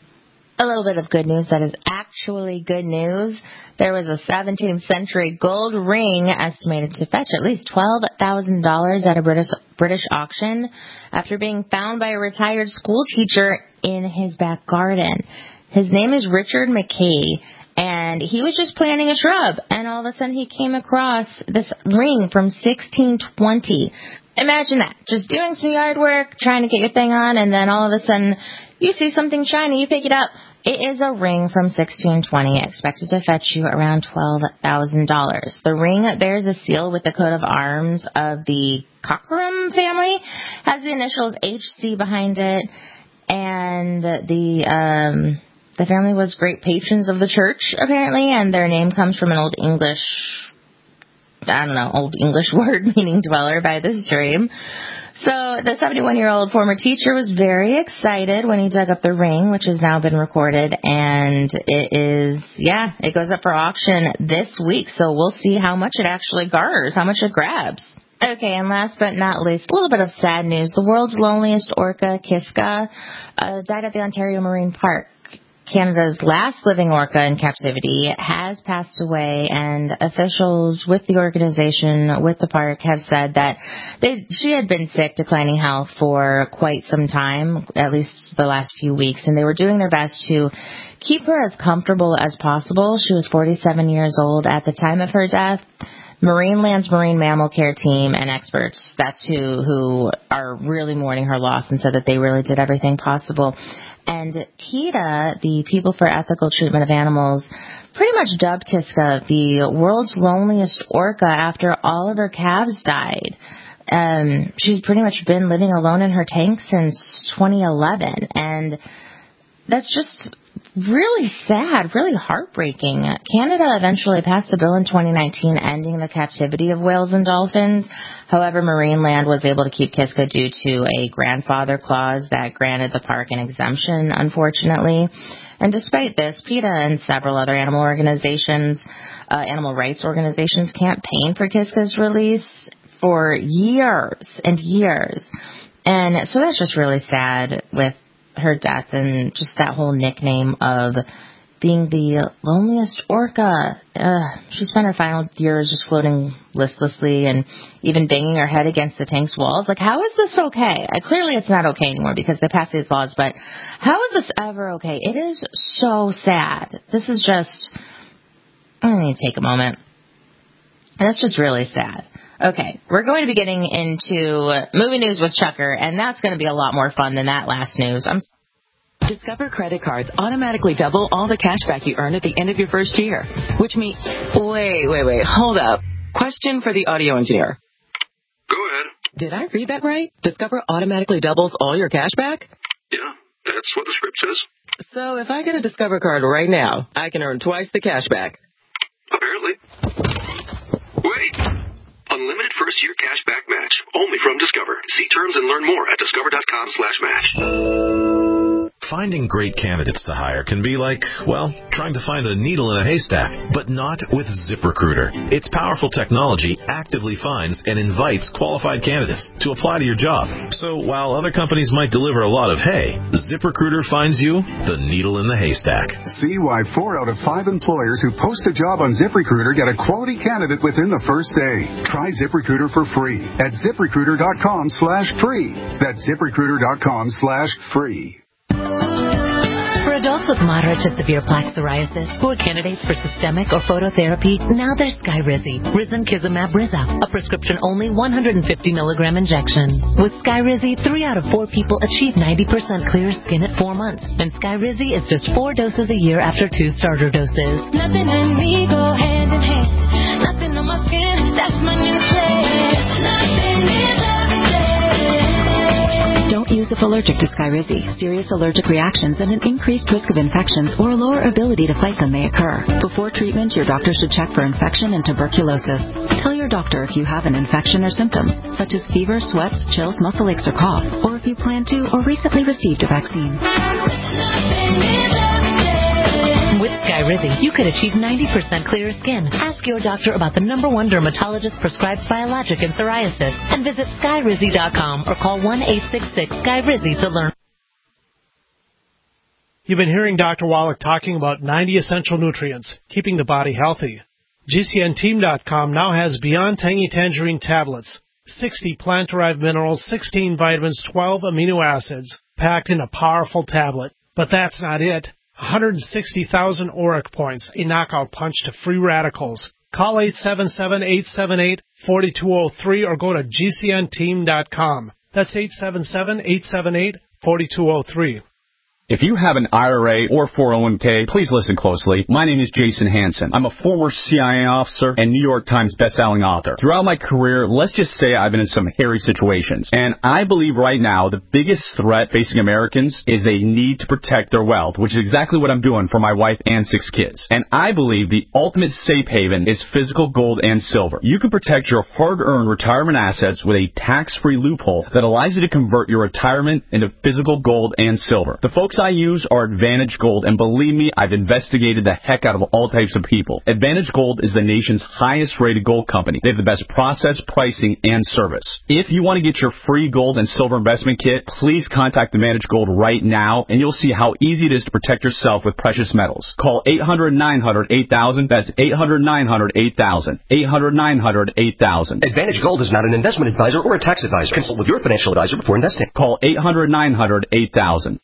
A little bit of good news that is actually good news. There was a seventeenth century gold ring estimated to fetch at least twelve thousand dollars at a British British auction after being found by a retired school teacher in his back garden. His name is Richard McKay, and he was just planting a shrub, and all of a sudden he came across this ring from sixteen twenty. Imagine that. Just doing some yard work, trying to get your thing on, and then all of a sudden you see something shiny, you pick it up, It is a ring from sixteen twenty, expected to fetch you around twelve thousand dollars. The ring bears a seal with the coat of arms of the Cockerham family, has the initials H C behind it, and the um, the family was great patrons of the church, apparently, and their name comes from an old English, I don't know, old English word meaning dweller by the stream. So the seventy-one-year-old former teacher was very excited when he dug up the ring, which has now been recorded, and it is, yeah, it goes up for auction this week, so we'll see how much it actually garners, how much it grabs. Okay, and last but not least, a little bit of sad news. The world's loneliest orca, Kiska, uh, died at the Ontario Marine Park. Canada's last living orca in captivity has passed away, and officials with the organization, with the park, have said that they, she had been sick, declining health for quite some time, at least the last few weeks, and they were doing their best to keep her as comfortable as possible. She was forty-seven years old at the time of her death. Marineland's Marine Mammal Care Team and experts, that's who, who are really mourning her loss and said that they really did everything possible. And PETA, the People for Ethical Treatment of Animals, pretty much dubbed Kiska the world's loneliest orca after all of her calves died. Um, she's pretty much been living alone in her tank since twenty eleven, and that's just really sad, really heartbreaking. Canada eventually passed a bill in twenty nineteen ending the captivity of whales and dolphins. However, Marineland was able to keep Kiska due to a grandfather clause that granted the park an exemption, unfortunately. And despite this, PETA and several other animal organizations, uh, animal rights organizations, campaigned for Kiska's release for years and years. And so that's just really sad with her death and just that whole nickname of being the loneliest orca. Uh, she spent her final years just floating listlessly and even banging her head against the tank's walls. Like, how is this okay? Uh, clearly it's not okay anymore because they passed these laws, but how is this ever okay? It is so sad. This is just, I need to take a moment. And it's just really sad. Okay, we're going to be getting into movie news with Chucker, and that's going to be a lot more fun than that last news. I'm Discover credit cards automatically double all the cash back you earn at the end of your first year, which means... Wait, wait, wait, hold up. Question for the audio engineer. Go ahead. Did I read that right? Discover automatically doubles all your cash back? Yeah, that's what the script says. So if I get a Discover card right now, I can earn twice the cash back. Apparently. Wait! Unlimited first-year cash back match. Only from Discover. See terms and learn more at discover.com slash match. Finding great candidates to hire can be like, well, trying to find a needle in a haystack, but not with ZipRecruiter. Its powerful technology actively finds and invites qualified candidates to apply to your job. So while other companies might deliver a lot of hay, ZipRecruiter finds you the needle in the haystack. See why four out of five employers who post a job on ZipRecruiter get a quality candidate within the first day. Try ZipRecruiter for free at ZipRecruiter.com slash free. That's ZipRecruiter.com slash free. For adults with moderate to severe plaque psoriasis who are candidates for systemic or phototherapy, now there's Skyrizi, Risankizumab Riza, a prescription-only one hundred fifty milligram injection. With Skyrizi, three out of four people achieve ninety percent clear skin at four months, and Skyrizi is just four doses a year after two starter doses. Nothing in me go hand in hand. Nothing on my skin, that's my new plan. Nothing is Don't use if allergic to Skyrizi. Serious allergic reactions and an increased risk of infections or a lower ability to fight them may occur. Before treatment, your doctor should check for infection and tuberculosis. Tell your doctor if you have an infection or symptoms, such as fever, sweats, chills, muscle aches, or cough, or if you plan to or recently received a vaccine. With Skyrizi, you could achieve ninety percent clearer skin. Ask your doctor about the number one dermatologist prescribed biologic in psoriasis and visit Skyrizi dot com or call one eight six six Skyrizi to learn. You've been hearing Doctor Wallach talking about ninety essential nutrients, keeping the body healthy. G C N team dot com now has Beyond Tangy Tangerine tablets, sixty plant-derived minerals, sixteen vitamins, twelve amino acids, packed in a powerful tablet. But that's not it. one hundred sixty thousand auric points, a knockout punch to free radicals. Call eight seven seven, eight seven eight, four two zero three or go to G C N team dot com. That's eight seven seven, eight seven eight, four two zero three. If you have an I R A or four oh one k, please listen closely. My name is Jason Hansen. I'm a former C I A officer and New York Times bestselling author. Throughout my career, let's just say I've been in some hairy situations. And I believe right now the biggest threat facing Americans is a need to protect their wealth, which is exactly what I'm doing for my wife and six kids. And I believe the ultimate safe haven is physical gold and silver. You can protect your hard-earned retirement assets with a tax-free loophole that allows you to convert your retirement into physical gold and silver. The folks I use are Advantage Gold, and believe me, I've investigated the heck out of all types of people. Advantage Gold is the nation's highest-rated gold company. They have the best process, pricing, and service. If you want to get your free gold and silver investment kit, please contact Advantage Gold right now, and you'll see how easy it is to protect yourself with precious metals. Call eight hundred, nine hundred, eight thousand. That's eight hundred, nine hundred, eight thousand. eight hundred, nine hundred, eight thousand. Advantage Gold is not an investment advisor or a tax advisor. Consult with your financial advisor before investing. Call eight hundred, nine hundred, eight thousand.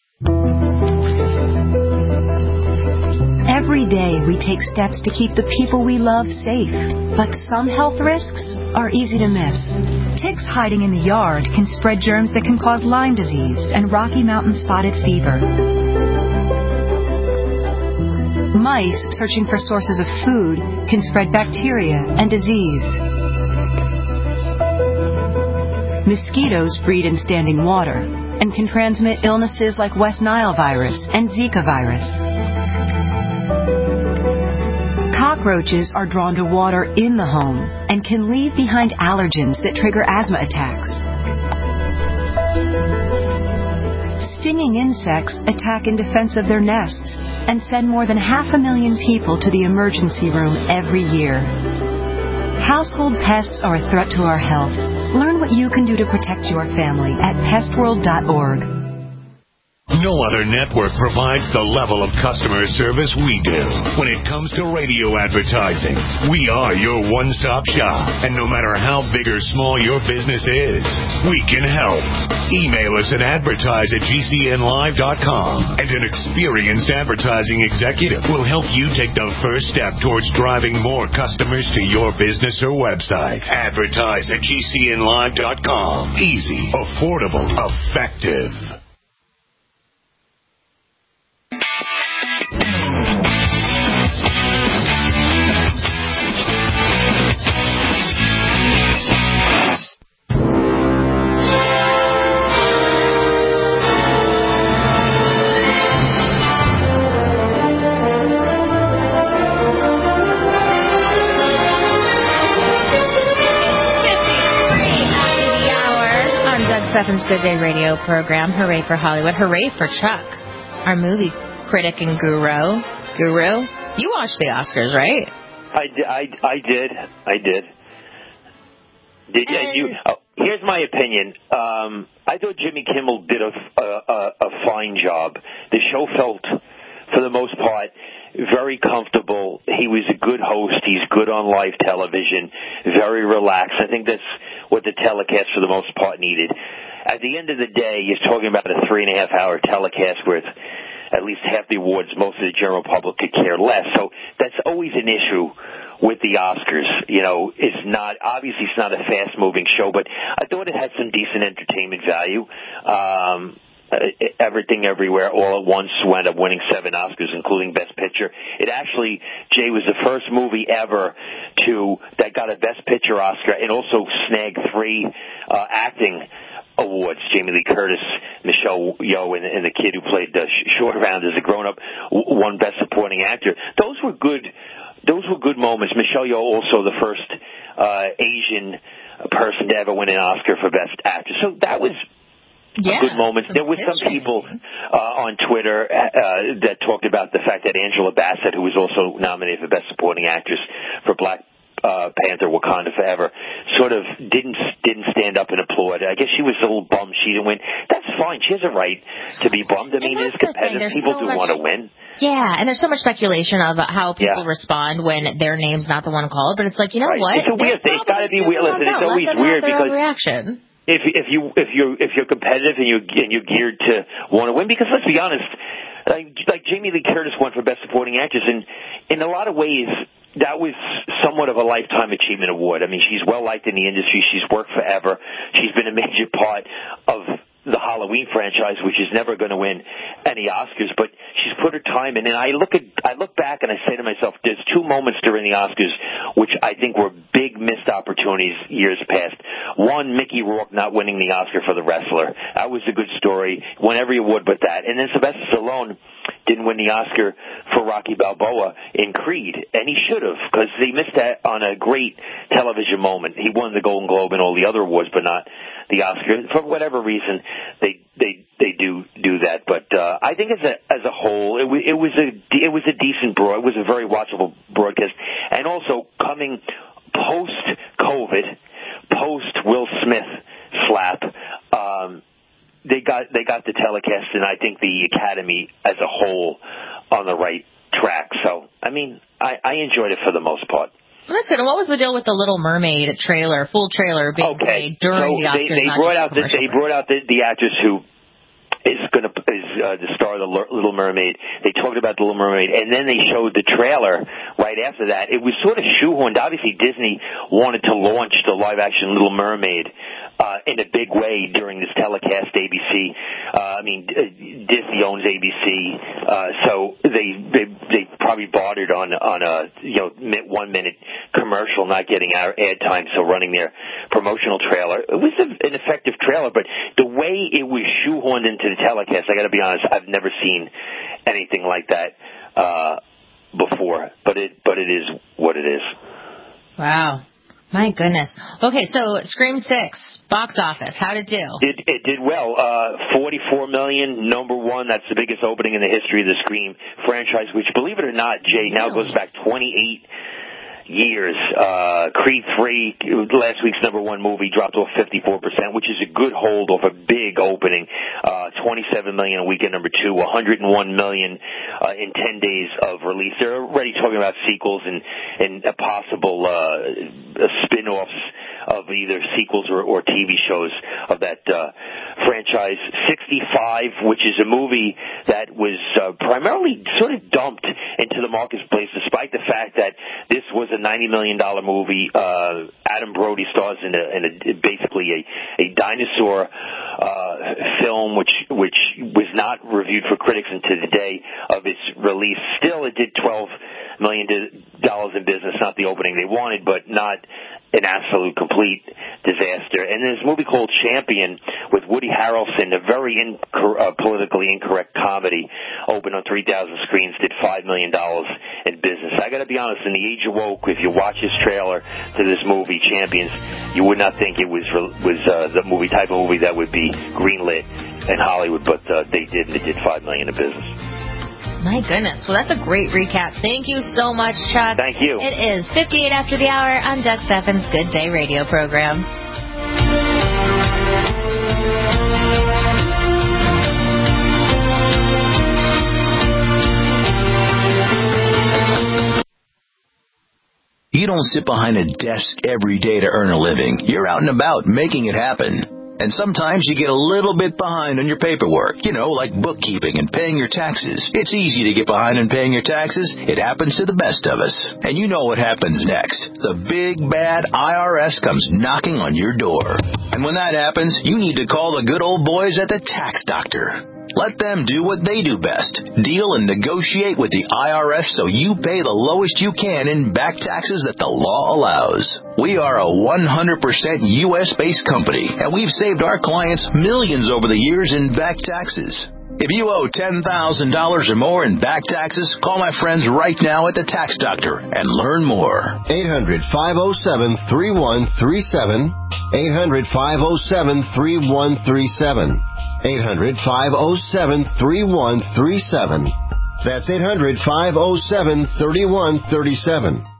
Every day we take steps to keep the people we love safe, but some health risks are easy to miss. Ticks hiding in the yard can spread germs that can cause Lyme disease and Rocky Mountain spotted fever. Mice searching for sources of food can spread bacteria and disease. Mosquitoes breed in standing water and can transmit illnesses like West Nile virus and Zika virus. Cockroaches are drawn to water in the home and can leave behind allergens that trigger asthma attacks. Stinging insects attack in defense of their nests and send more than half a million people to the emergency room every year. Household pests are a threat to our health. Learn what you can do to protect your family at pest world dot org. No other network provides the level of customer service we do. When it comes to radio advertising, we are your one-stop shop. And no matter how big or small your business is, we can help. Email us at advertise at G C N live dot com, and an experienced advertising executive will help you take the first step towards driving more customers to your business or website. Advertise at G C N live dot com. Easy, affordable, effective. Steffen's Good Day radio program. Hooray for Hollywood. Hooray for Chuck, our movie critic and guru. Guru, you watched the Oscars, right? I, I, I did. I did. Did and you? Oh, here's my opinion. Um, I thought Jimmy Kimmel did a, a, a, a fine job. The show felt, for the most part, very comfortable. He was a good host. He's good on live television. Very relaxed. I think that's what the telecast, for the most part, needed. At the end of the day, you're talking about a three and a half hour telecast with at least half the awards most of the general public could care less. So that's always an issue with the Oscars. You know, it's not, obviously it's not a fast moving show, but I thought it had some decent entertainment value. Um, Everything Everywhere All at Once wound up winning seven Oscars, including Best Picture. It actually, Jay, was the first movie ever to that got a Best Picture Oscar and also snagged three uh, acting awards. Jamie Lee Curtis, Michelle Yeoh, and, and the kid who played the short round as a grown-up won Best Supporting Actor. Those were good. Those were good moments. Michelle Yeoh, also the first uh, Asian person to ever win an Oscar for Best Actor. So that was. Yeah, good moments. There were some people uh, on Twitter uh, that talked about the fact that Angela Bassett, who was also nominated for Best Supporting Actress for Black uh, Panther: Wakanda Forever, sort of didn't didn't stand up and applaud. I guess she was a little bummed she didn't win. That's fine. She has a right to be bummed. I mean, it's competitive. People so do much, want to win. Yeah, and there's so much speculation of how people Yeah. respond when their name's not the one called. But it's like, you know Right. what? It's a weird thing. It's got to be weird. Listen, it's always Let them weird have their own because reaction. If if you if you're if you're competitive and you and you're geared to want to win, because let's be honest, like like Jamie Lee Curtis won for Best Supporting Actress, and in a lot of ways that was somewhat of a lifetime achievement award. I mean, she's well liked in the industry. She's worked forever. She's been a major part of the Halloween franchise, which is never going to win any Oscars, but she's put her time in. And I look at, I look back and I say to myself, there's two moments during the Oscars which I think were big missed opportunities years past. One, Mickey Rourke not winning the Oscar for The Wrestler. That was a good story. Won every award but that. And then Sylvester Stallone didn't win the Oscar for Rocky Balboa in Creed, and he should have, because they missed that on a great television moment. He won the Golden Globe and all the other awards, but not the Oscar. For whatever reason, they they they do do that. But uh, I think as a as a whole, it was it was a it was a decent broad. It was a very watchable broadcast, and also coming post COVID, post Will Smith slap. Um, They got they got the telecast, and I think the Academy as a whole on the right track. So, I mean, I, I enjoyed it for the most part. Well, that's good. And what was the deal with the Little Mermaid trailer, full trailer being okay. played during so the Oscars? They, they not brought just out the, commercial they break? brought out the, the actress who is going to is uh, the star of the Little Mermaid. They talked about the Little Mermaid, and then they showed the trailer right after that. It was sort of shoehorned. Obviously, Disney wanted to launch the live-action Little Mermaid uh, in a big way during this telecast. A B C, uh, I mean, uh, Disney owns A B C, uh, so they they they probably bartered on on a you know one minute commercial, not getting our ad time, so running their promotional trailer. It was a, an effective trailer, but the way it was shoehorned into the telecast, I got to be honest, I've never seen anything like that uh, before. But it but it is what it is. Wow. My goodness. Okay, so Scream six, box office, how'd it do? It, it did well. Uh, forty-four million, number one. That's the biggest opening in the history of the Scream franchise, which, believe it or not, Jay, now goes back twenty-eight years. Uh, Creed three, last week's number one movie, dropped off fifty-four percent, which is a good hold off a big opening. Uh, twenty-seven million a weekend number two, one hundred one million uh, in ten days of release. They're already talking about sequels and, and a possible uh, spin-offs of either sequels or, or T V shows of that uh, franchise. sixty-five, which is a movie that was uh, primarily sort of dumped into the marketplace, despite the fact that this was a ninety million dollars movie. Uh, Adam Brody stars in a, in a basically a, a dinosaur uh, film, which which was not reviewed for critics until the day of its release. Still, it did twelve million dollars in business, not the opening they wanted, but not an absolute complete disaster. And there's a movie called Champion with Woody Harrelson, a very in, uh, politically incorrect comedy, opened on three thousand screens, did five million dollars in business. I got to be honest, in the age of woke, if you watch this trailer to this movie, Champions, you would not think it was was uh, the movie type of movie that would be greenlit in Hollywood, but uh, they did, and it did five million dollars in business. My goodness. Well, that's a great recap. Thank you so much, Chuck. Thank you. It is fifty-eight after the hour on Doug Steffens' Good Day Radio program. You don't sit behind a desk every day to earn a living. You're out and about making it happen. And sometimes you get a little bit behind on your paperwork, you know, like bookkeeping and paying your taxes. It's easy to get behind on paying your taxes. It happens to the best of us. And you know what happens next. The big, bad I R S comes knocking on your door. And when that happens, you need to call the good old boys at the Tax Doctor. Let them do what they do best. Deal and negotiate with the I R S so you pay the lowest you can in back taxes that the law allows. We are a one hundred percent U S-based company, and we've saved our clients millions over the years in back taxes. If you owe ten thousand dollars or more in back taxes, call my friends right now at the Tax Doctor and learn more. eight hundred, five oh seven, three one three seven. eight hundred, five oh seven, three one three seven. eight hundred, five oh seven, three one three seven. That's eight hundred, five oh seven, three one three seven.